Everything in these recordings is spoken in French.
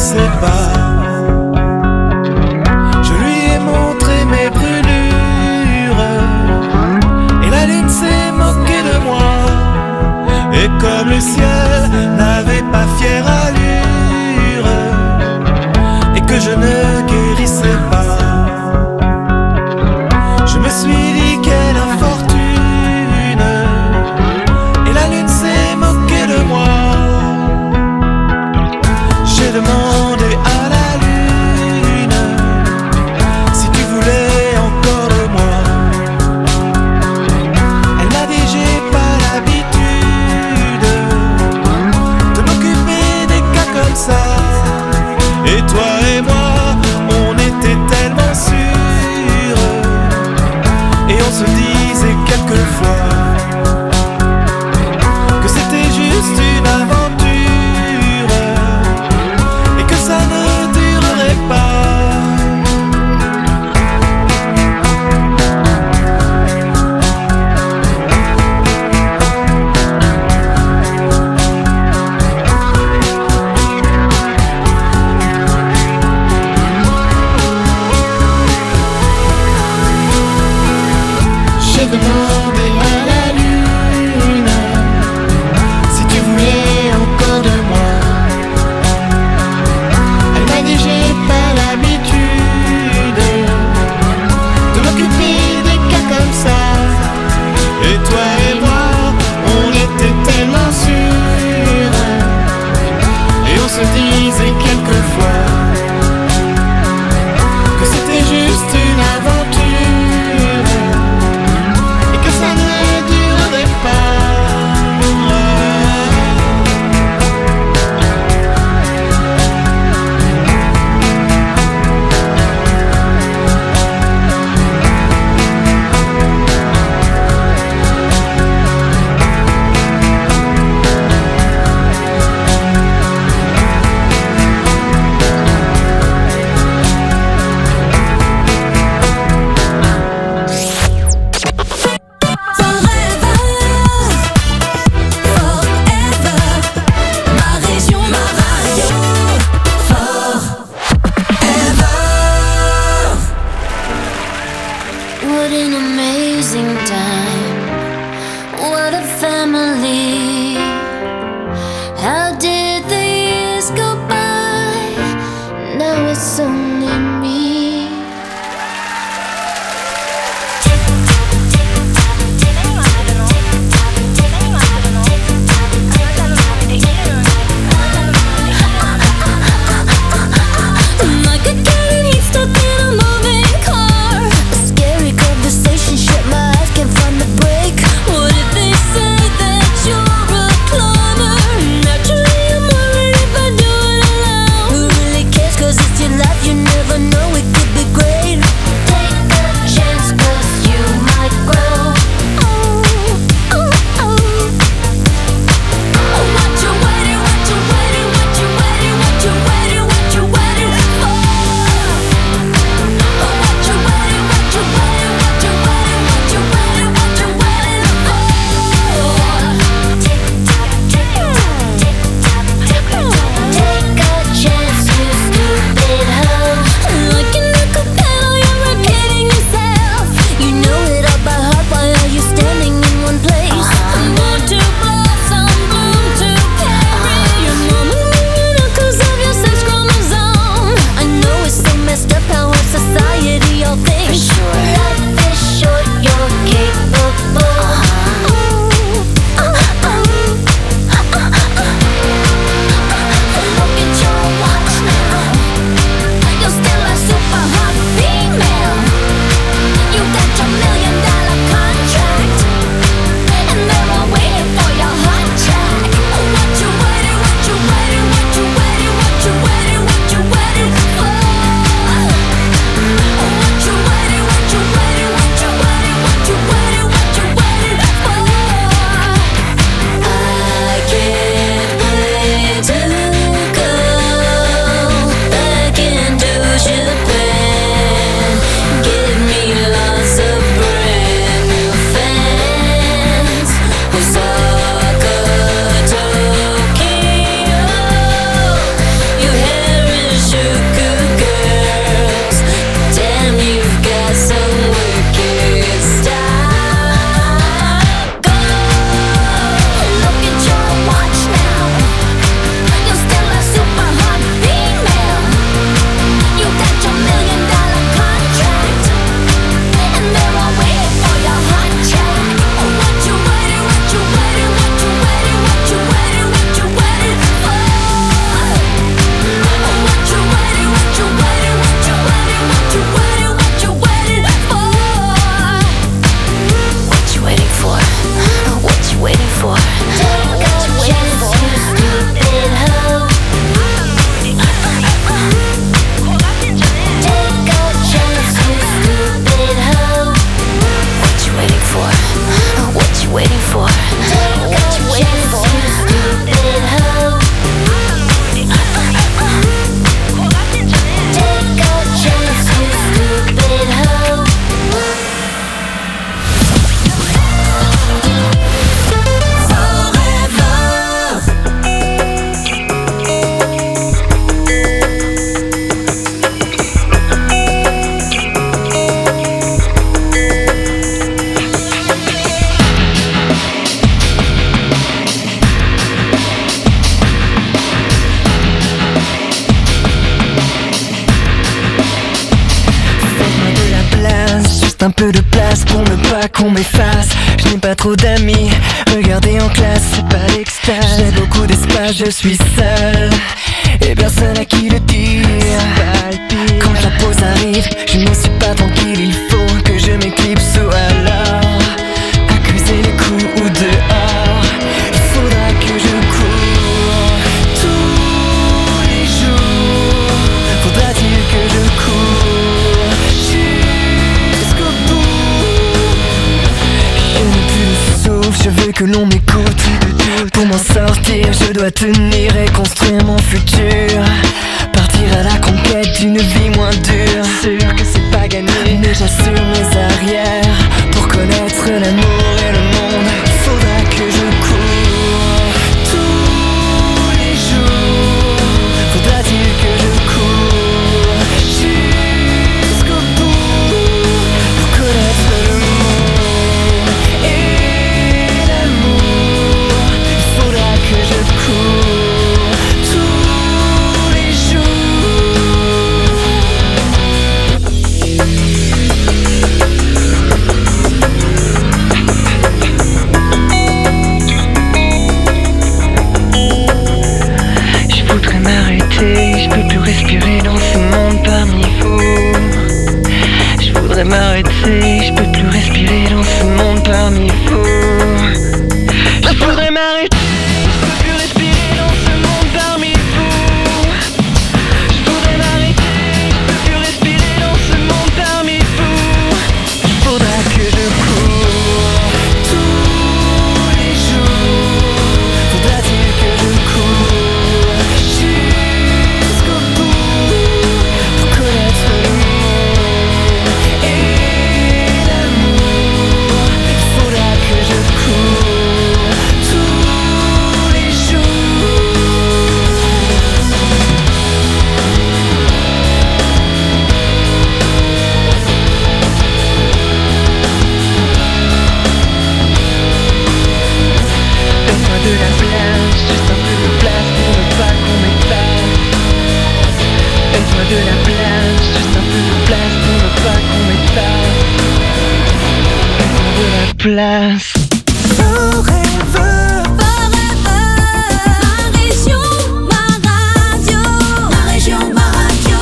guérissait pas. Je lui ai montré mes brûlures et la lune s'est moquée de moi. Et comme le ciel n'avait pas fière allure et que je ne guérissais pas, je me suis dit quelle infortune, et la lune s'est moquée de moi. J'ai demandé à la Juste un peu de place pour ne pas qu'on m'efface. Je n'ai pas trop d'amis, regardez en classe, c'est pas l'extase. J'ai beaucoup d'espace, je suis seul et personne à qui le dire. Quand la pause arrive, je ne suis pas tranquille. Il faut que je m'éclipse ou alors accuser les coups ou dehors. Il faudra que je cours tous les jours. Faudra-t-il que je cours jusqu'au bout? Je n'ai plus de souffle, je veux que l'on m'écoute. Pour m'en sortir, je dois tenir et construire mon futur. Partir à la conquête d'une vie moins dure. Sûr que c'est pas gagné, mais j'assure mes arrières. Pour connaître l'amour et le monde, il faudra que je cours tous les jours. Faudra-t-il que je cours jusqu'au bout pour connaître le monde et l'amour? Il faudra que je cours tous les jours. Je voudrais m'arrêter, je peux plus respirer dans ce monde parmi vous. Je voudrais m'arrêter, je peux plus respirer dans ce monde parmi vous. Je voudrais m'arrêter, je peux plus respirer dans ce monde parmi vous. Je voudrais m'arrêter, je peux plus respirer dans ce monde parmi vous. Il faudra que je cours tous les jours. Faudra-t-il que je cours jusqu'au bout pour connaître le monde et l'amour? Il faudra que je cours tous les jours. Donne-moi de la place, juste un peu de place pour ne pas qu'on m'efface. Donne-moi de la place, juste un peu de place pour ne pas qu'on m'efface. Donne-moi de la place. Forever. Ma région, ma radio. Ma région, ma radio.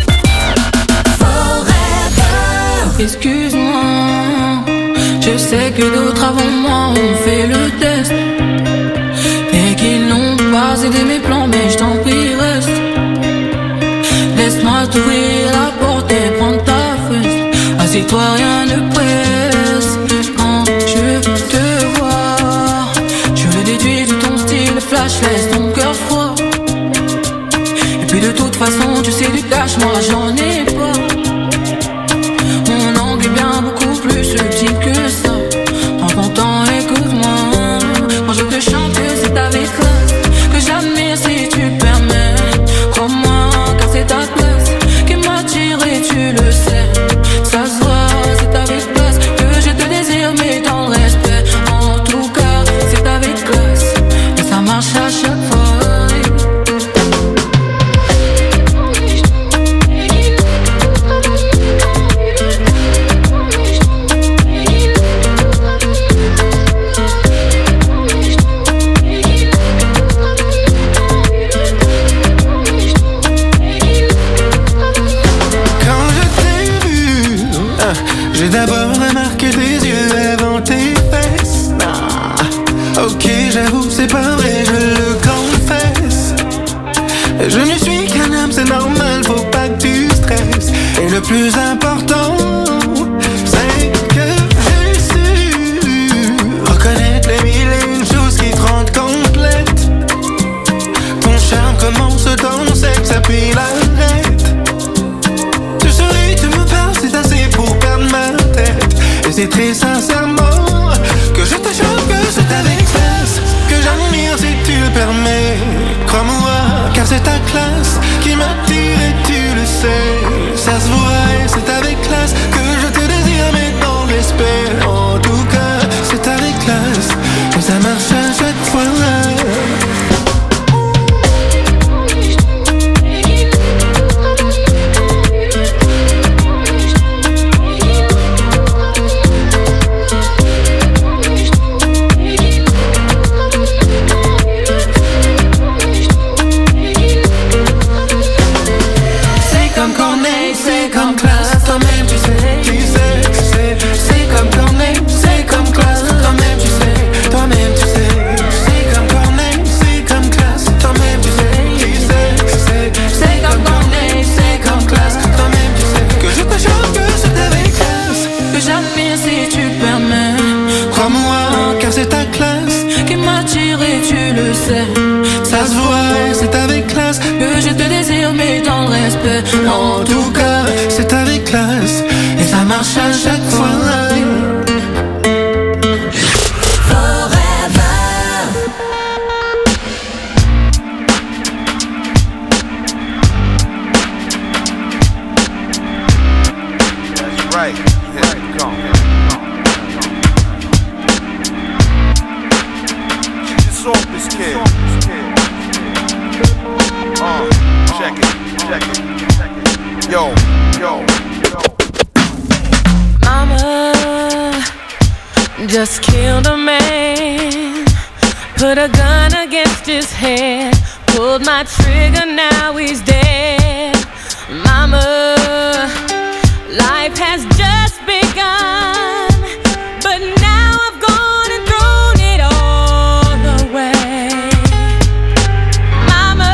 Forever. Excuse-moi, je sais que d'autres avant moi ont fait le test et qu'ils n'ont pas aidé mes plans, mais je t'en prie reste. Laisse-moi t'ouvrir la porte et prendre ta fesse. Assieds-toi, rien ne presse. Quand je te vois, je le déduis de ton style flash, laisse ton cœur froid. Et puis de toute façon, tu sais du cash, moi j'en ai pas. Mon angle est bien beaucoup plus subtil que ça. Prends ton temps, écoute-moi. Quand je te chante, c'est avec classe que j'admire si tu permets. Crois-moi, car c'est ta classe qui m'attire et tu le sais. Ça se voit, c'est avec classe que je te désire, mais dans le respect. En tout cas, c'est avec classe et ça marche à chaque fois. J'ai d'abord remarqué tes yeux avant tes fesses. Ok, j'avoue, c'est pas vrai, je le confesse. Je ne suis qu'un homme, c'est normal, faut pas que tu stresses. Et le plus important, c'est que j'ai su reconnaître les mille et une choses qui te rendent complète. Ton charme commence dans le sexe, puis l'arrête. Tu souris, tu me parles, c'est assez pour perdre ma tête. Et c'est très sincèrement que je te jure que c'est avec classe que j'admire si tu le permets. Crois-moi, car c'est ta classe qui m'attire et tu le sais. Ça se voit et c'est avec classe que je te désire. dire mais dans le respect. En tout cas, c'est avec classe et ça marche à chaque fois. Right, here we go. She just saw this kid. Check it. Yo. Mama just killed a man, put a gun against his head, pulled my trigger, now he's dead. Mama, life has just begun, but now I've gone and thrown it all away. Mama,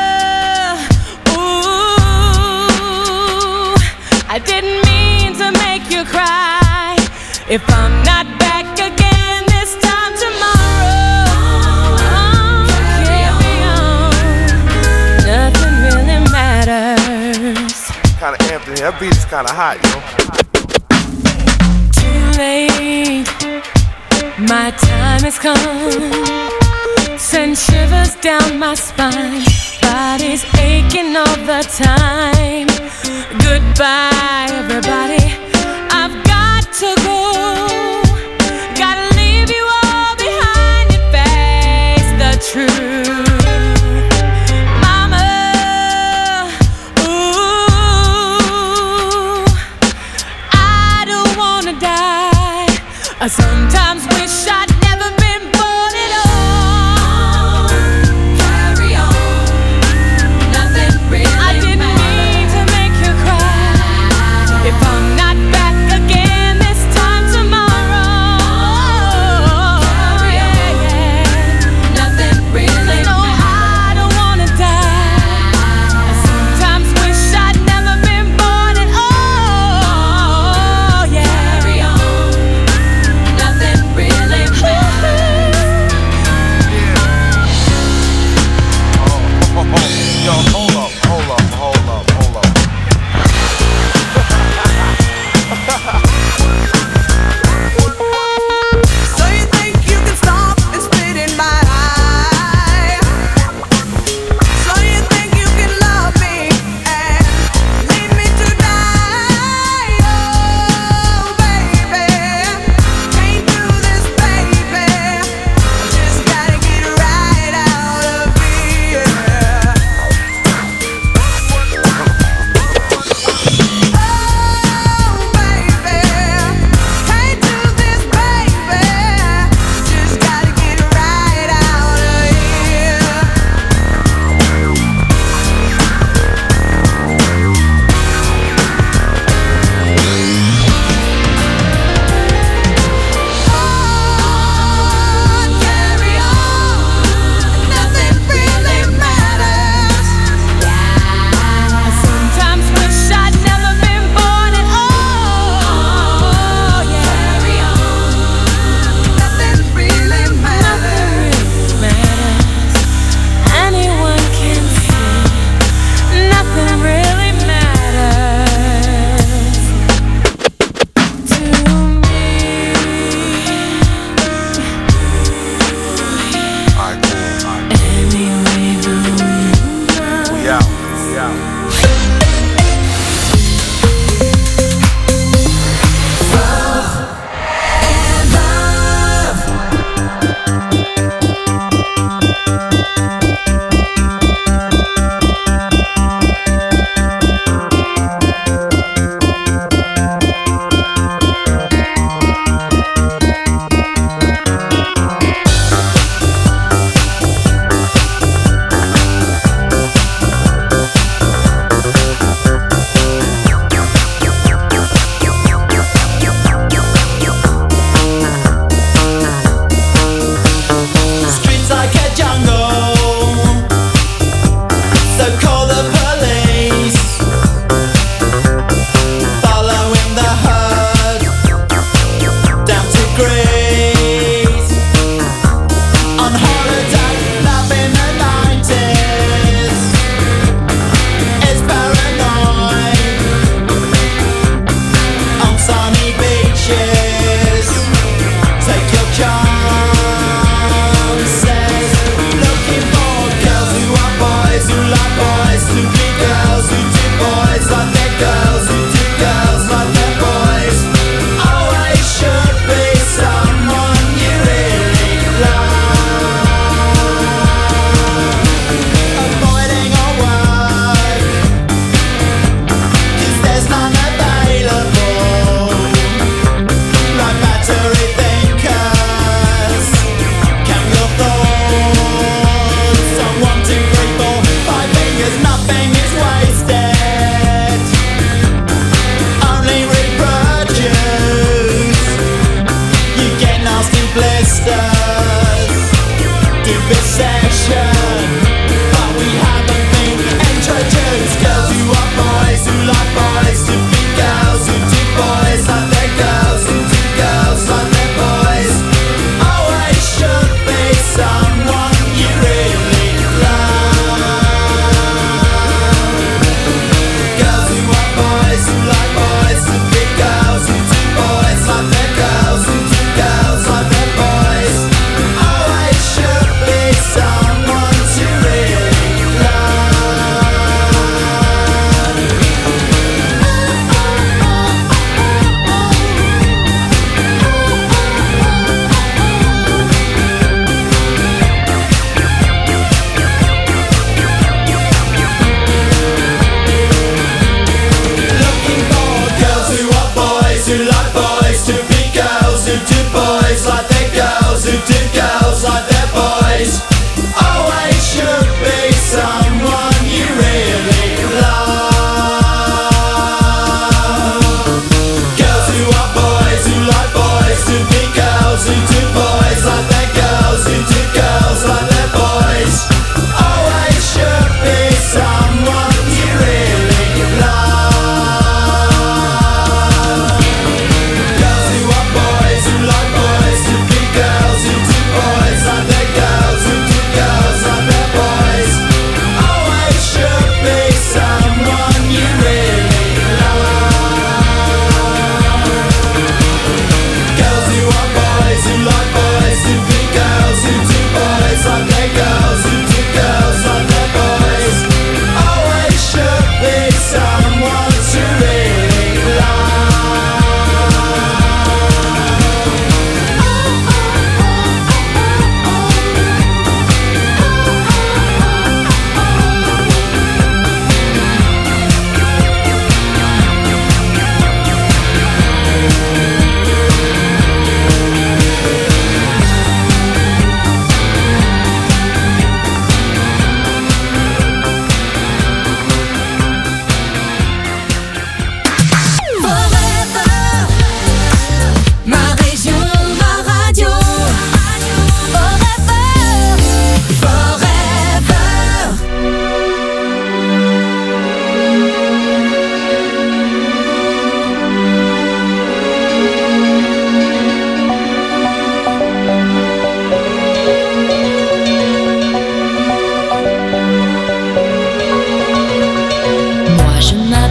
ooh, I didn't mean to make you cry. If I'm not back again this time tomorrow, carry on. Nothing really matters. Kinda amped in here. That beat is kinda hot, yo. Too late, my time has come. Send shivers down my spine, body's aching all the time. Goodbye, everybody, I've got to go. Gotta leave you all behind and face the truth. Mama, ooh, I don't wanna die. I sometimes wish I'd never been born at all. Carry on, nothing really I didn't mean to make you cry.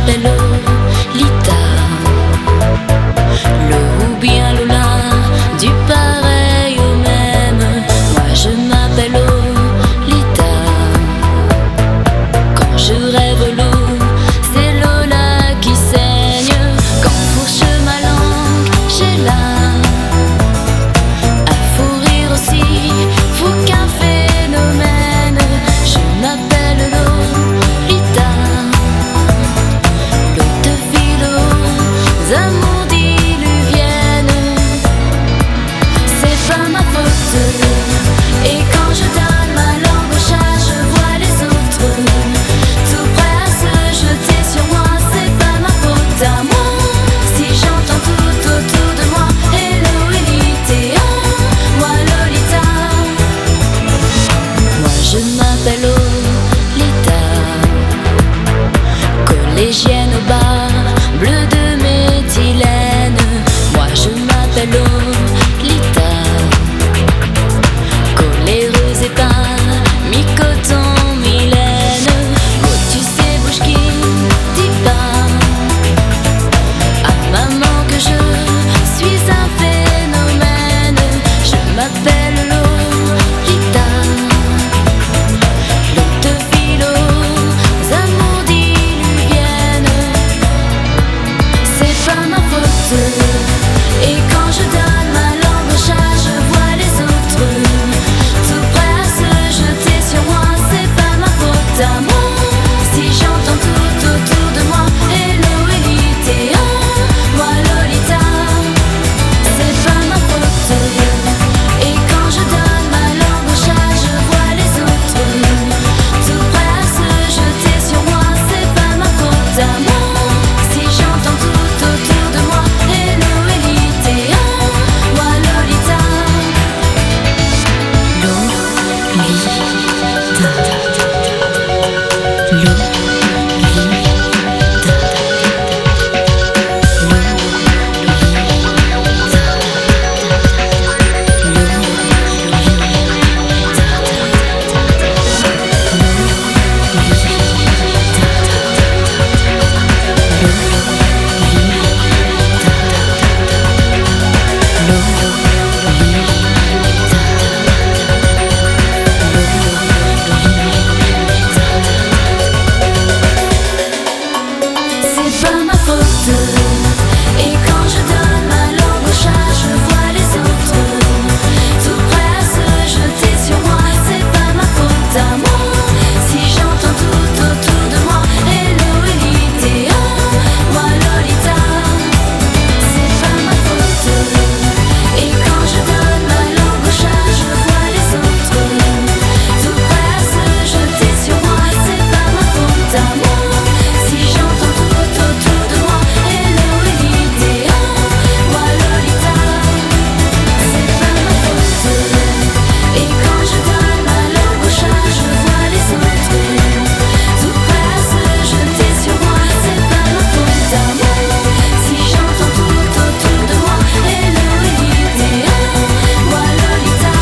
m'appelle Lolita, Lo ou bien Lola, du pareil au même. Moi je m'appelle Lolita. Quand je rêve l'eau, c'est Lola qui saigne. Quand fourche ma langue, j'ai là à fou rire aussi, fou qu'un phénomène. Je m'appelle Lolita, l'eau de philo, amours diluviennes. C'est pas ma faute. Et quand je donne ma langue au chat, je vois les autres tout prêts à se jeter sur moi. C'est pas ma faute à moi si j'entends tout autour de moi hello Elite, moi Lolita. Moi je m'appelle Lolita, collégienne au bar, bleu de méthylène. Moi je m'appelle Lolita, coléreuse et pas mi-coton, Mylène. Oh tu sais bouge qui dit pas à maman que je suis un phénomène. Je m'appelle Lolita, l'eau de philo, amours diluviennes. C'est pas ma faute. Et quand je donne ma langue au chat, je vois les autres tout prêts à se jeter sur moi. C'est pas ma faute à moi si j'entends tout autour de moi hello Elite, moi Lolita. C'est pas ma faute. Et quand je donne ma langue au chat, je vois les autres tout prêts à se jeter sur moi. C'est pas ma faute à moi si j'entends tout autour de moi hello Elite, moi Lolita. C'est pas ma faute. Et quand je donne ma langue au chat, je vois les autres tout prêts à se jeter sur moi. C'est pas ma faute à moi si j'entends tout autour de moi hello Elite, moi Lolita. C'est pas ma faute. Et quand je donne ma langue au chat, je vois les autres tout prêts à se jeter sur moi. C'est pas ma faute à moi si j'entends tout autour de moi hello Elite, moi Lolita. C'est pas ma faute. Et quand je donne ma langue au chat, je vois les autres tout prêts à se jeter sur moi. C'est pas ma faute à moi si j'entends tout autour de moi hello Elite, moi Lolita.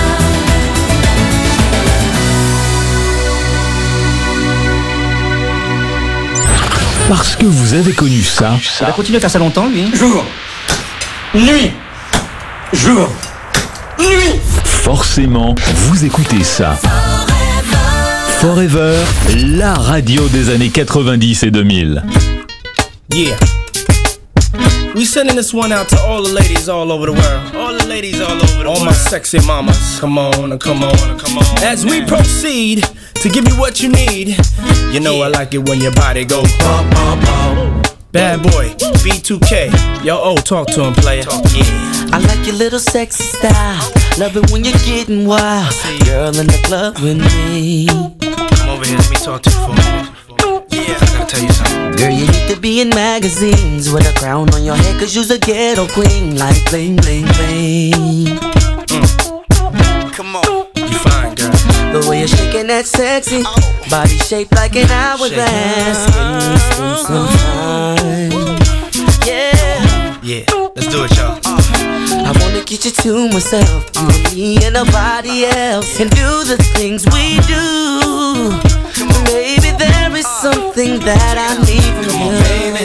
Parce que vous avez connu ça. Il va continuer à faire ça longtemps, lui. Jour, nuit, jour, nuit. Forcément, vous écoutez ça. Forever, la radio des années 90 et 2000. Yeah. We sending this one out to all the ladies all over the world. All the ladies all over the world. All my sexy mamas. Come on, come on, come on. As we proceed to give you what you need. You know I like it when your body goes bump, bump, bump. Bad boy, B2K. Yo, oh, talk to him, player. Yeah. I like your little sexy style. Love it when you're getting wild. Girl in the club with me. Come over here, let me talk to you for a minute. Yeah, I gotta tell you something. Girl, you need to be in magazines with a crown on your head, 'cause you's a ghetto queen. Like bling, bling, bling. Come on. You fine, girl. The way you're shaking that sexy body shaped like an hourglass. Can we spend some time? Yeah. Yeah, let's do it, y'all. I wanna get you to myself, you and me and nobody else, and do the things we do. Maybe there is something that I need from you.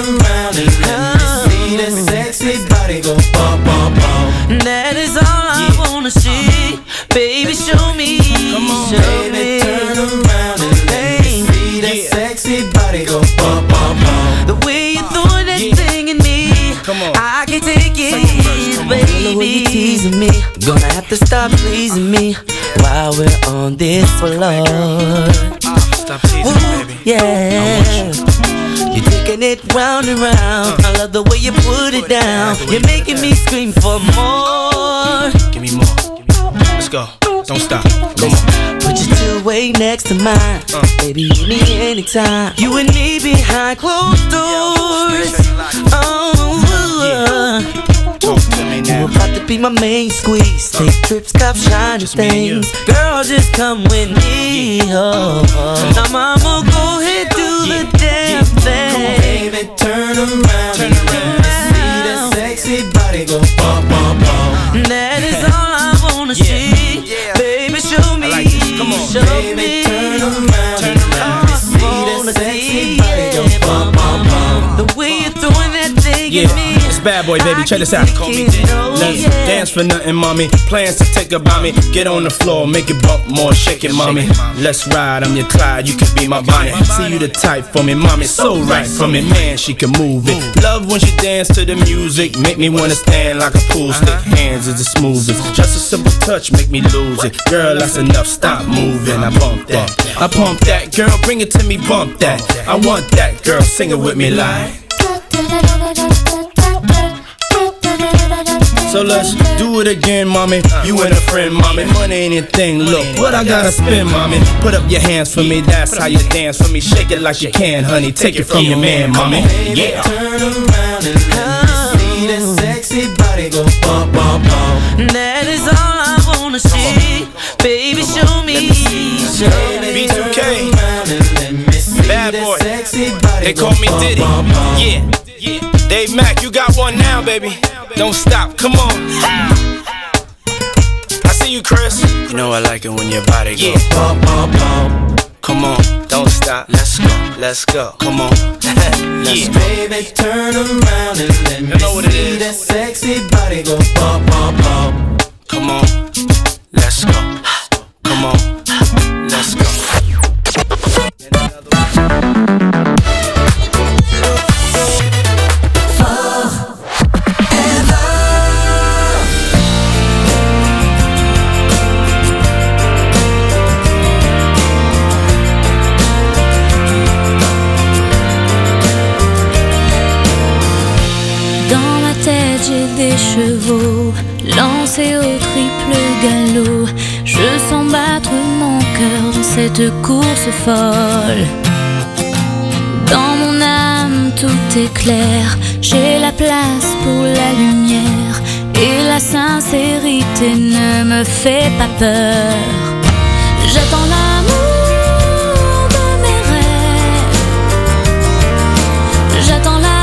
around and let me see that sexy body go bum, bum, bum. That is all I wanna see. Baby, show me. Come on, show baby, turn around and let me see that sexy body go bum, bum, bum. The way you throw that thing in me, I can take it, baby. The way you teasing me, gonna have to stop pleasing me while we're on this floor. Stop teasing me, baby. Yeah. You're taking it round and round. I love the way you put it down. You're making me scream for more. Give me more. Let's go. Don't stop. Come on. Put your two way next to mine. Baby, you me anytime. You and me behind closed doors. Talk to me now. You about to be my main squeeze. Take trips, cop shiny things. Girl, just come with me. Now mama, go ahead, do the damn thing. Come on, baby, turn around. Turn around. See that sexy body go bum, bum, bum. That is all I wanna see. Baby, show me. Like come on, show baby, me. turn around. Turn around. See that sexy body go bum, bum, bum. The way you're throwing that thing at me. It's Bad Boy, baby. Check this out. Call me Let's dance for nothing, mommy. Plans to take about me. Get on the floor, make it bump more, shake it, mommy. Let's ride, I'm your Clyde, you could be my Bonnie. See you the type for me, mommy. So right for me, man, she can move it. Love when she dance to the music. Make me wanna stand like a pool stick. Hands is the smoothest. Just a simple touch, make me lose it. Girl, that's enough, stop moving. I bump that. I pump that, girl, bring it to me, bump that. I want that, girl, sing it with me like. So let's do it again, mommy. You and a friend, mommy. Money ain't a thing. Look, what I gotta spend, mommy. Put up your hands for me. That's how you dance for me. Shake it like you can, honey. Take it from your man, mommy. Yeah. Turn around and let me see that sexy body go bum, bum, bum. That is all I wanna see. Baby, show me. Show me. B2K. Bad Boy. They call me Diddy. Yeah. Dave Mack, you got one now, baby. Don't stop, come on. I see you, Chris. You know I like it when your body goes bum, bum, bum. Come on, don't stop. Let's go, let's go. Come on. Let's baby, turn around and let me see that sexy body go bum, bum, bum. Come on, let's go. Come on, let's go. J'ai des chevaux lancés au triple galop. Je sens battre mon cœur dans cette course folle. Dans mon âme tout est clair. J'ai la place pour la lumière. Et la sincérité ne me fait pas peur. J'attends l'amour de mes rêves. J'attends l'amour.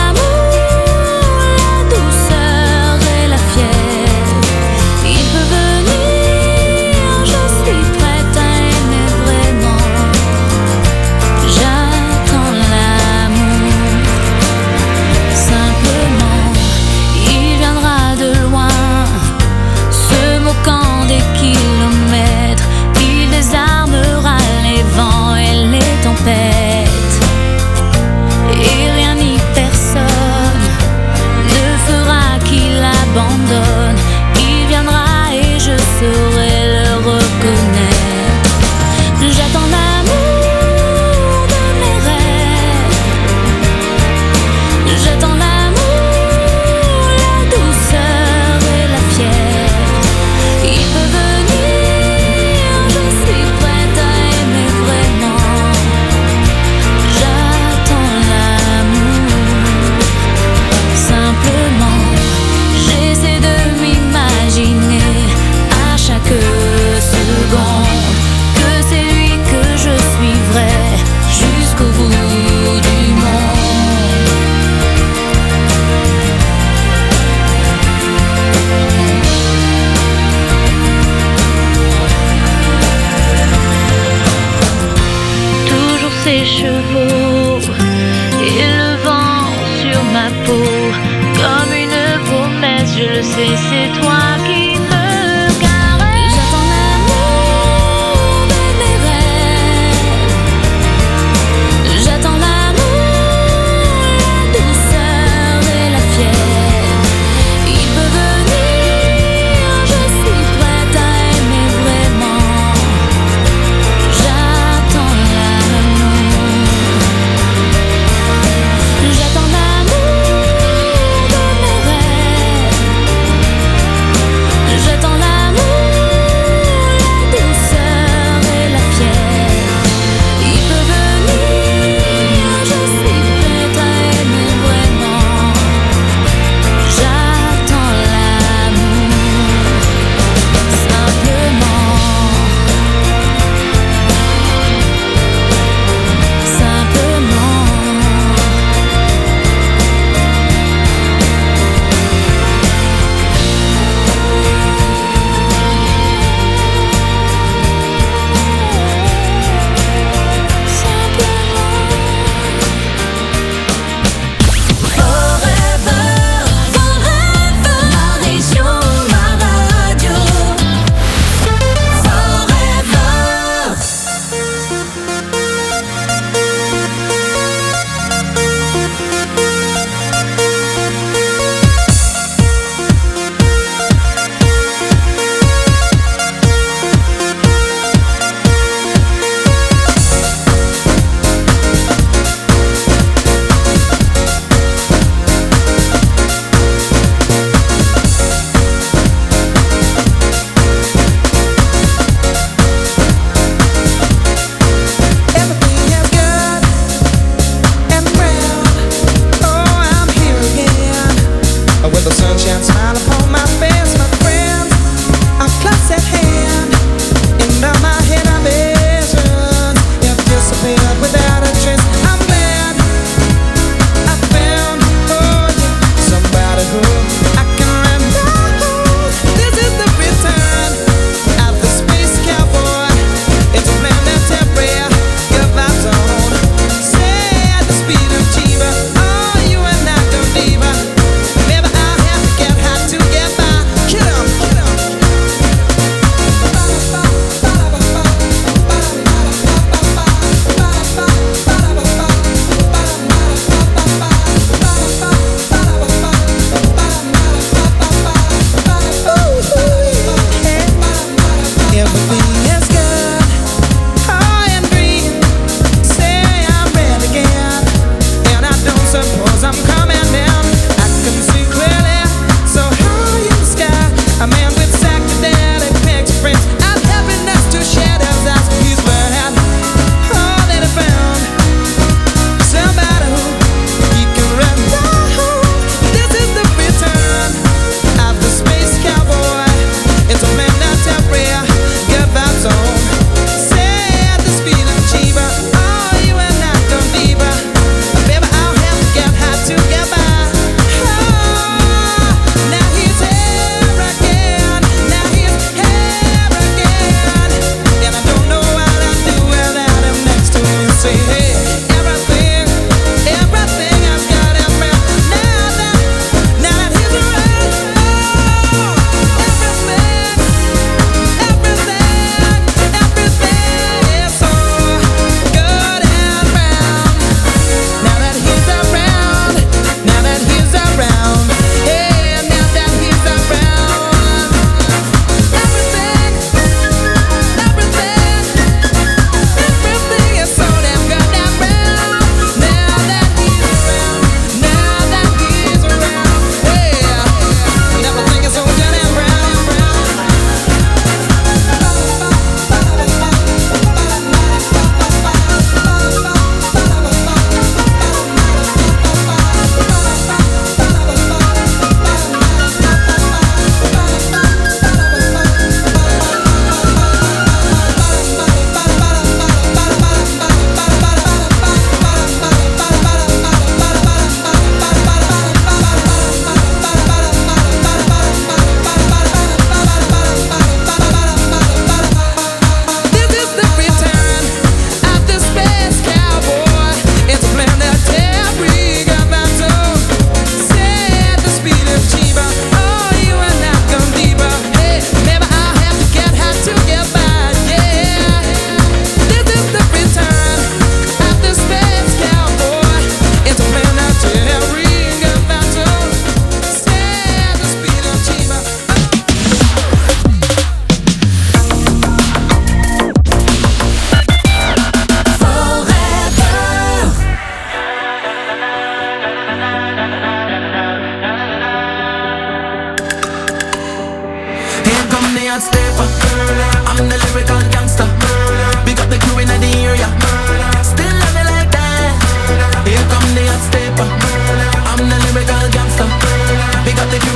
Et rien ni personne ne fera qu'il abandonne. Il viendra et je saurai le reconnaître. J'attends l'amour de mes rêves. J'attends l'amour, la douceur et la fierté. Il peut venir, je suis prête à aimer vraiment. J'essaie de m'imaginer à chaque seconde que c'est lui que je suivrai jusqu'au bout du monde. Toujours ses chevaux et le vent sur sais, c'est toi qui me caresse. J'attends l'amour de mes rêves. J'attends l'amour, la douceur et la fièvre. Il peut venir, je suis prête à aimer vraiment. J'attends l'amour. J'attends l'amour de mes rêves.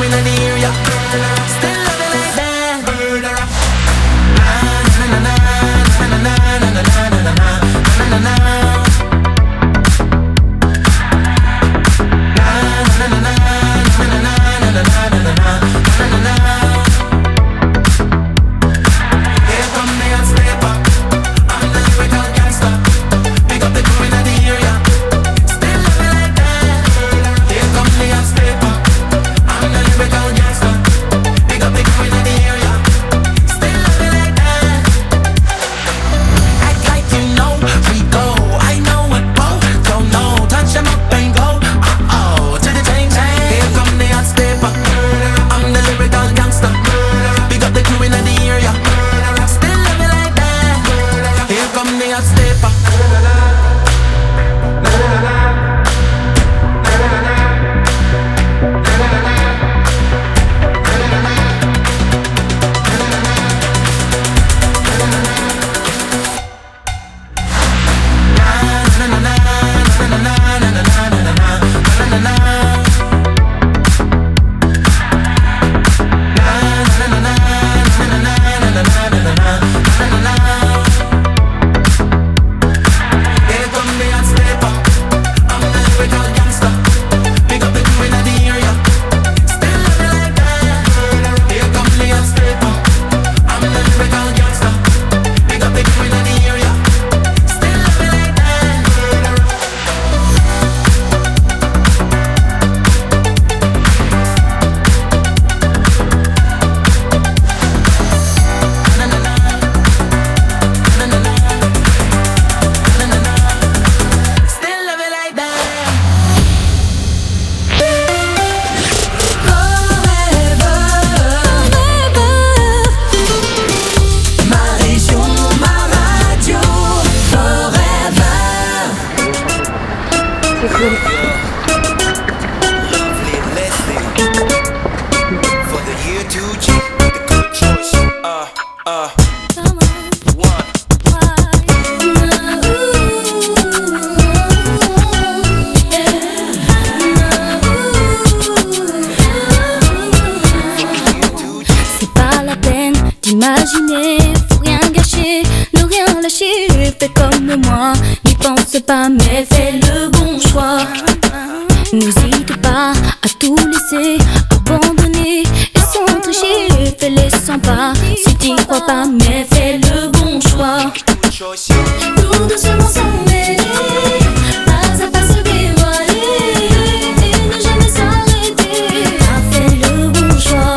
in the area. Still love you like that. Murderer. Na na na na na na na na na na na na na na. Faut rien gâcher, ne rien lâcher. Fais comme moi, n'y pense pas, mais fais le bon choix. N'hésite pas à tout laisser, abandonner et sans tricher. Fais-les 100 pas, si t'y crois pas, mais fais le bon choix. Tout doucement sans mêler, pas à pas se dévoiler et ne jamais s'arrêter. T'as fait le bon choix.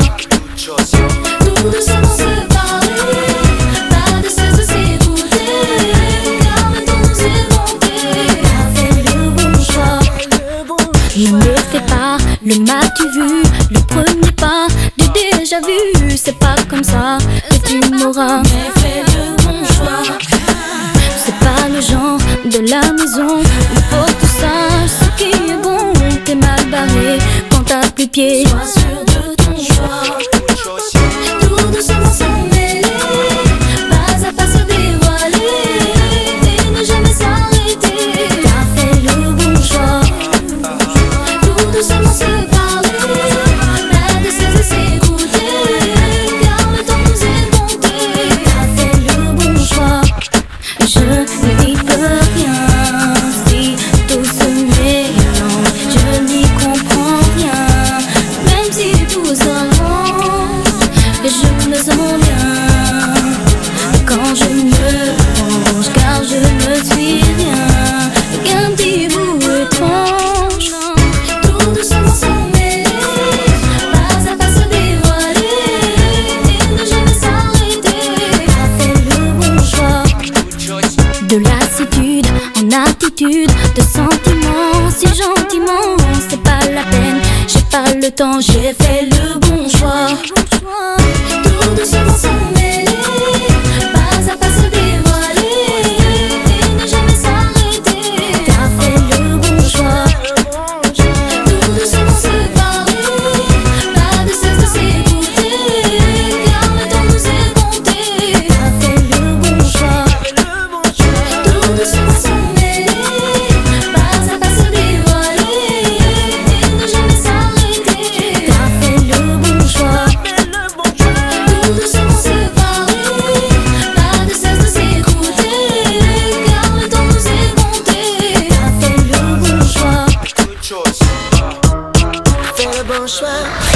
Tout doucement se parler, pas de cesse de s'écouter, car le temps nous est compté. T'as fait le bon choix. Ne me fais pas le m'as-tu vu, le premier pas du déjà vu. C'est pas comme ça que tu m'auras, mais fais le bon choix. C'est pas le genre de la maison, il faut que tu saches ce qui est bon. T'es mal barré quand t'as plus pied, sois sûr de ton choix. Tout doucement sans mêler, pas à pas se dévoiler et ne jamais s'arrêter. T'as fait le bon choix. Tout doucement se parler, pas de cesse de s'écouter, car le temps nous est compté. T'as fait le bon choix. Je n'y peux rien si tout se mélange, je n'y comprends rien, même si tout s'arrange, et je me sens bien quand je me penche, car je ne suis rien qu'un petit bout étrange. Tout doucement sans mêler, pas à pas se dévoiler et ne jamais s'arrêter. T'as fait le bon choix. De lassitude en attitude, de sentiments si gentiment, c'est pas la peine, j'ai pas le temps, j'ai fait le bon choix. Tout doucement sans mêler, pas à pas se dévoiler et ne jamais s'arrêter. T'as fait le bon choix. Tout doucement se parler, pas de cesse de s'écouter, car le temps nous est compté. T'as fait le bon choix. Tout doucement sans mêler, pas à pas se dévoiler et ne jamais s'arrêter. T'as fait le choix.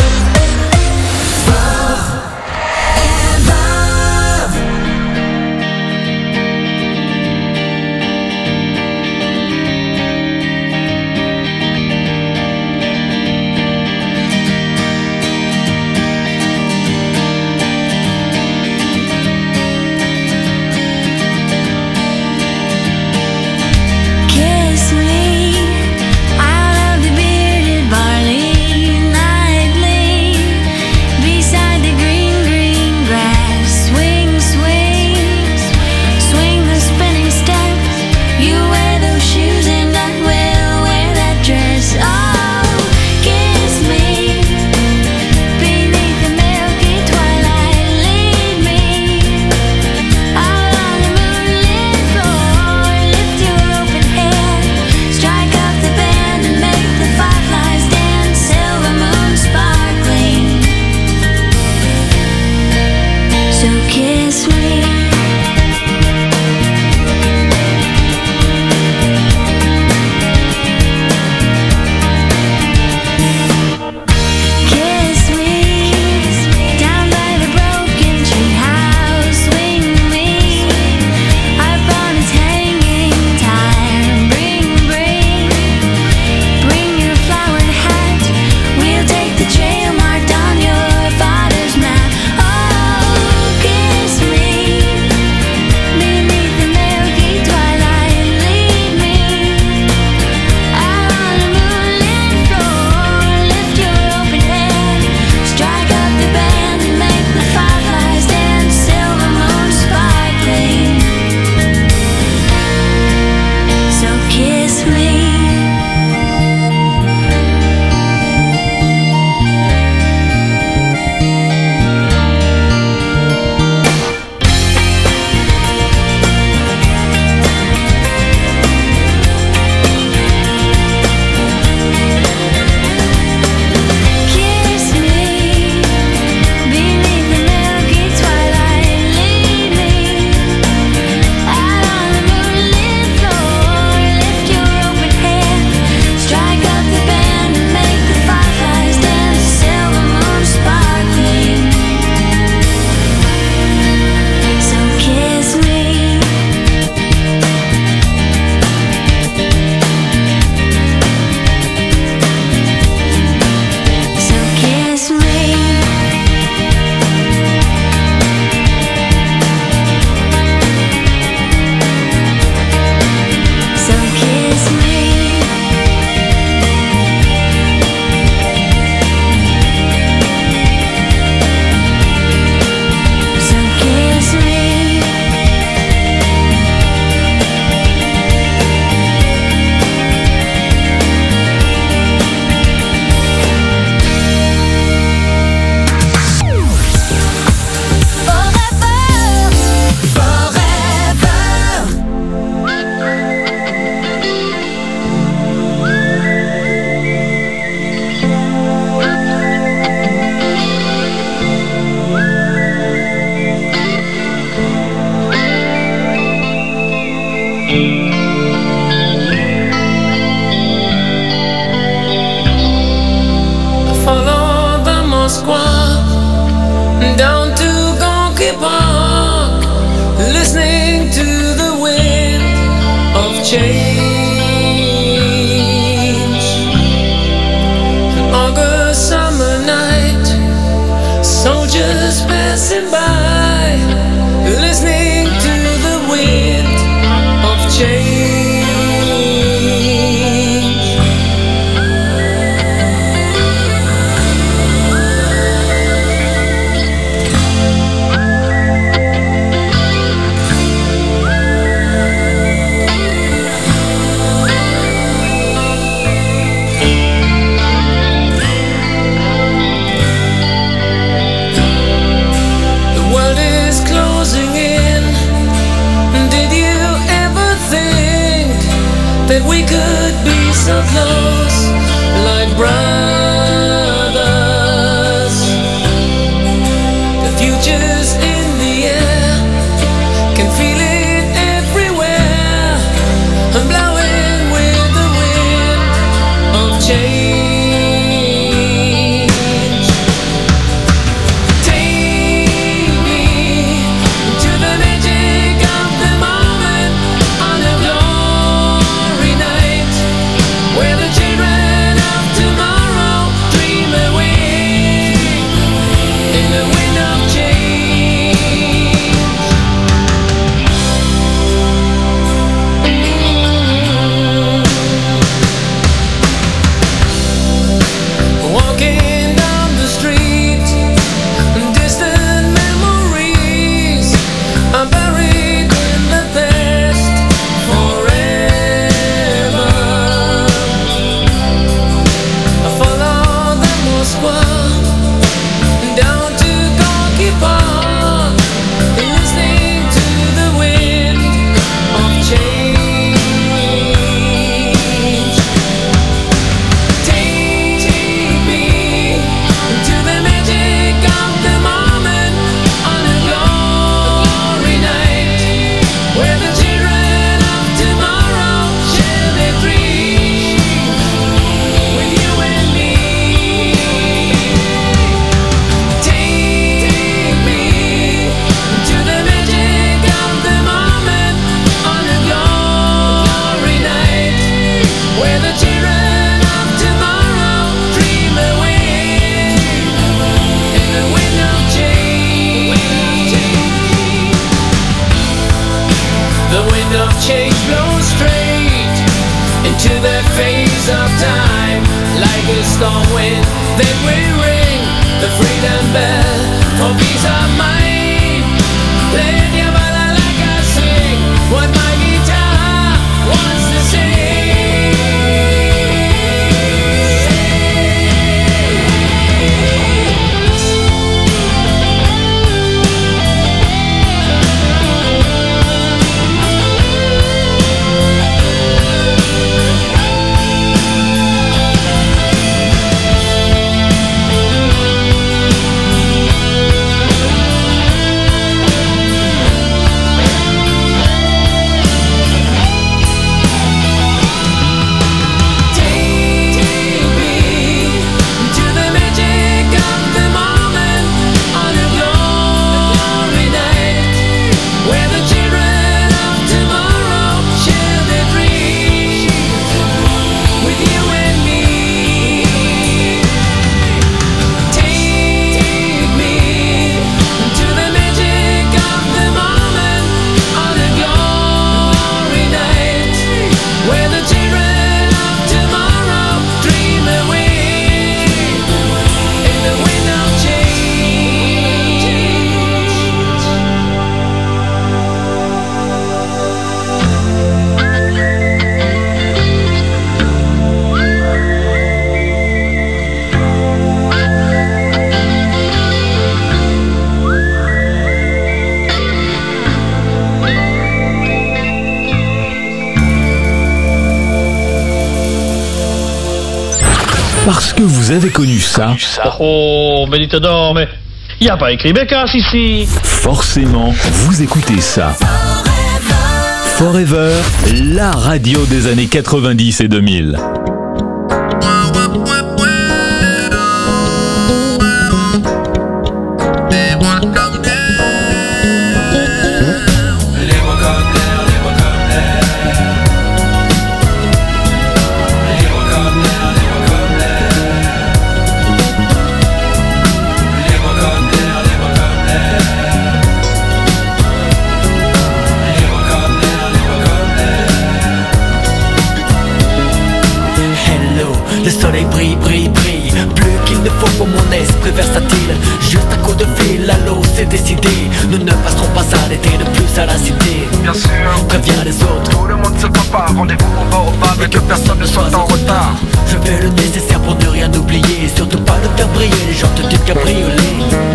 Down to Gonky Park, listening to the wind of change. An August summer night, soldiers passing by, listening to the wind of change. That we could be so close, like brothers. The future's in the air, can feel it everywhere. I'm blowing with the wind of change. where the children of tomorrow dream away in the wind of change. The wind of change blows straight into the face of time, like a storm wind. Then we ring the freedom bell for peace of mind. Play your bala like I sing what my guitar wants to sing. Parce que vous avez connu ça. Oh, mais dites donc, mais y a pas écrit Bécasse ici. Forcément, vous écoutez ça. Forever, la radio des années 90 et 2000. Le soleil brille, brille, brille. Plus qu'il ne faut pour mon esprit versatile. Juste un coup de fil, allô, c'est décidé. Nous ne passerons pas à l'été de plus à la cité. Bien sûr, préviens les autres. Tout le monde se prépare, rendez-vous on va au bar et que personne ne soit en retard. Je fais le nécessaire pour ne rien oublier. Surtout pas de faire briller les jantes du cabriolet.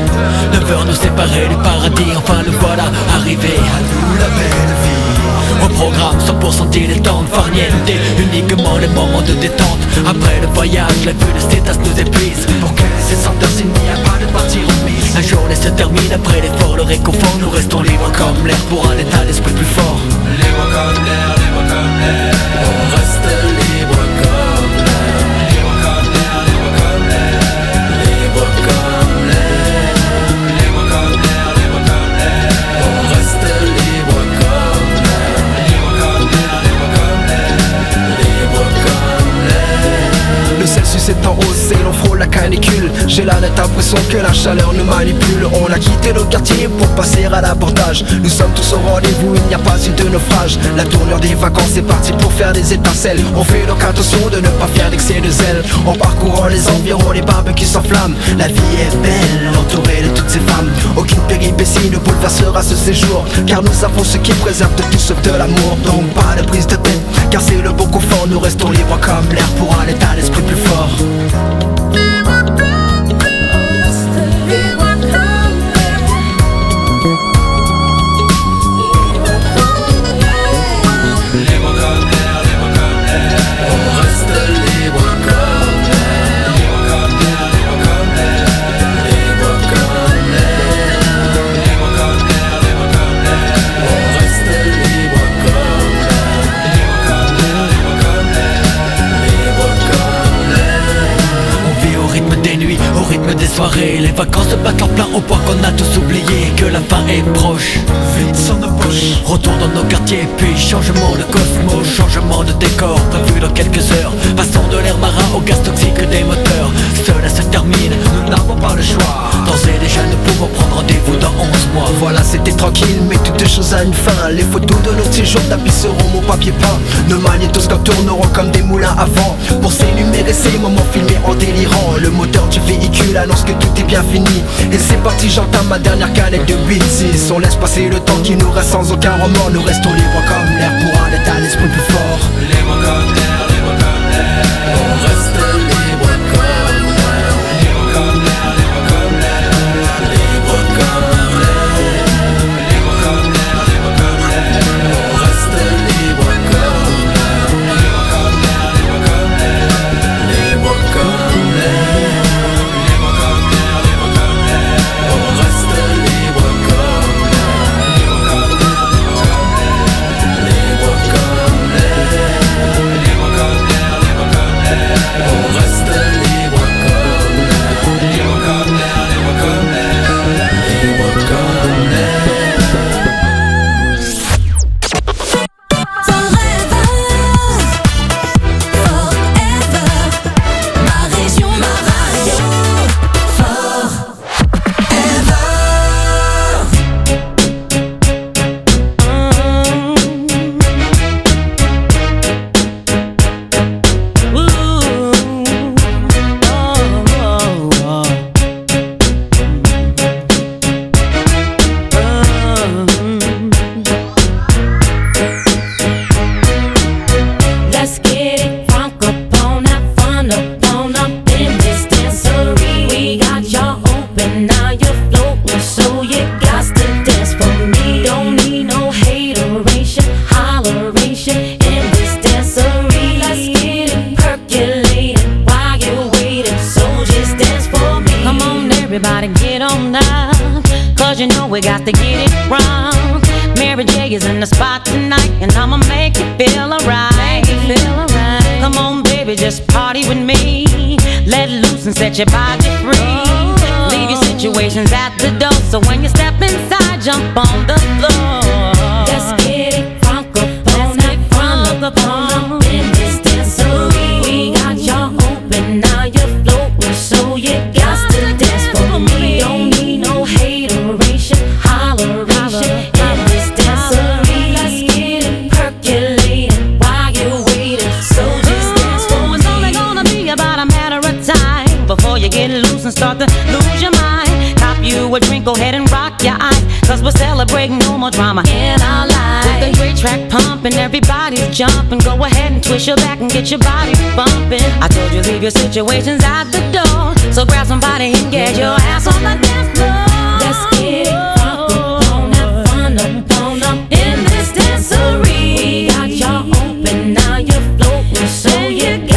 9 heures nous séparer du paradis. Enfin le voilà arrivé. À nous la belle vie. Au programme 100% dilettante, farniente, uniquement les moments de détente. Après le voyage, la vue de Cétas nous épuise. Pour que ces senteurs s'il n'y a pas de partie remise. La journée se termine, après l'effort, le réconfort. Nous restons libres comme l'air pour un état d'esprit plus fort. Libre comme l'air, libre comme l'air. On reste libre comme l'air. Libre comme l'air, libre comme l'air. Libre comme l'air. Libre comme l'air, libre comme l'air. On reste libre comme l'air. Libre comme l'air, libre comme l'air. Libre comme l'air. Le Celsius est en hausse et l'on frôle la canicule. J'ai la nette impression que la chaleur nous manipule. On a quitté le quartier pour passer à l'abordage. Nous sommes tous au rendez-vous, il n'y a pas eu de naufrage. La tournure des vacances est partie pour faire des étincelles. On fait donc attention de ne pas faire d'excès de zèle. En parcourant les environs, les barbecues s'enflamment. La vie est belle, entourée de toutes ces femmes. Aucune péripétie ne bouleversera ce séjour, car nous savons ce qui préserve de tout sauf de l'amour. Donc pas de prise de tête, car c'est le bon confort. Nous restons libres comme l'air pour un état d'esprit plus fort. Soirée, les vacances se battent en plein au point qu'on a tous oublié que la fin est proche. Vite sans nos poches. Retour dans nos quartiers, puis changement de cosmos, changement de décor prévu dans quelques heures. chose a une fin. Les photos de notre séjour tapisseront mon papier peint. Nos magnétoscopes tourneront comme des moulins à vent pour s'énumérer ces moments filmés en délirant. Le moteur du véhicule annonce que tout est bien fini. Et c'est parti, j'entame ma dernière canette de 8-6. On laisse passer le temps qui nous reste sans aucun remords. Nous restons libres comme l'air pour un état d'esprit plus fort. Libre comme l'air, libre comme l'air. On reste libre comme l'air. Libre comme l'air, libre comme l'air. Libre comme l'air. Libre comme l'air, libre comme l'air. On reste libre comme l'air. Libre comme l'air, libre comme l'air. Libre comme l'air. Libre comme l'air, libre comme l'air. On reste libre comme l'air. Libre comme l'air, libre comme l'air. Libre comme l'air. Libre comme l'air, libre comme l'air. On reste libre comme l'air. Libre comme l'air, libre comme l'air. Libre comme l'air. Ma région, ma radio. Let's get it crunk up on that fun up in this dancery. We got y'all open, now you're floating, so you got to dance for me. Don't need no hateration, holleration in this dancery. Let's get it percolating while you're waiting, so just dance for me. Come on, everybody, get on up, cause you know we got to get it wrong. Mary J is in the spot tonight, and I'ma make you feel alright. Come on, baby, just party with me. Let loose and set your body free. Leave your situations at the door, so when you step inside, jump on the floor. Let's get it crunk up on that fun up in this dancery. We got y'all open, now you're floating, so you got to dance for me. Don't need no hateration, holleration in this dancery. Let's get it percolating while you're waiting, so just dance for me. It's only gonna be about a matter of time before you get loose and start to lose your mind. Cop you a drink, go ahead and rock your eyes, cause we're celebrating no more drama in our lives. With the great track pumping, everybody's jumping. Go ahead and twist your back and get your body bumping. I told you leave your situations at the door, so grab somebody and get your ass on the dance floor. Let's get it crunk up on that fun up in this dancery. We got y'all open, now you're floating, so you got